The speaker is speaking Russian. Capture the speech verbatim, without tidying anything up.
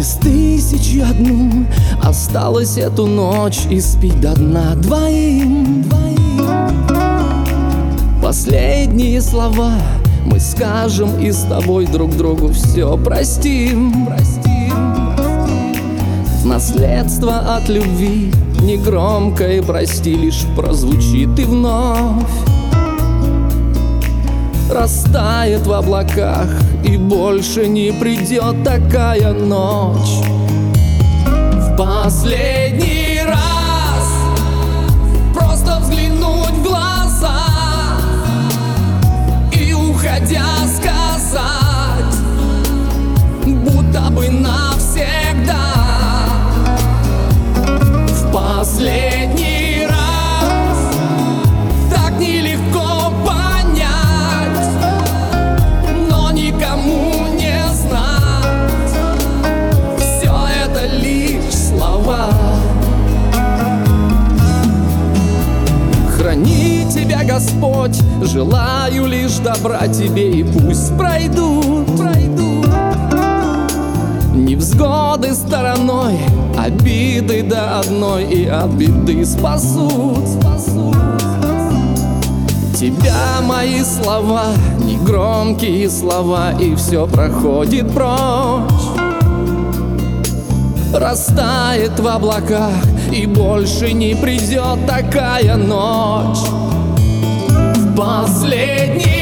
Из тысячи одну осталось эту ночь испить до дна двоим, двоим. Последние слова мы скажем и с тобой друг другу все простим, простим. Наследство от любви негромкое, прости, лишь прозвучит и вновь растает в облаках, и больше не придет такая ночь. В последний раз просто взглянуть в глаза и, уходя, сказать, будто бы навсегда. В последний раз так нелегко понять, но никому не знать, все это лишь слова. Храни тебя Господь, желаю лишь добра тебе, и пусть пройдут, пройдут невзгоды стороной, обиды до одной, и от беды спасут, спасут тебя мои слова, негромкие слова, и все проходит прочь, растает в облаках, и больше не придет такая ночь. В последний